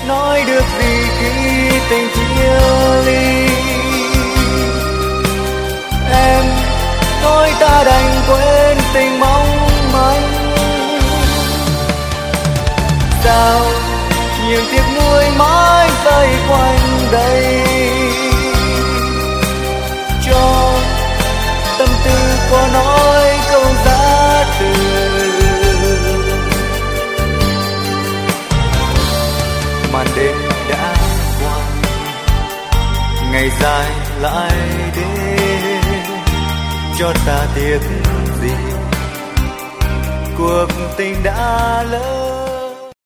nói được gì khi tình chia ly. Em nói ta đành quên tình mong manh. Sao nhiều tiếc nuối mãi vây quanh đây, cho tâm tư có nói câu giá từ. Màn đêm đã qua, ngày dài lại đến, cho ta tiếc gì cuộc tình đã lỡ.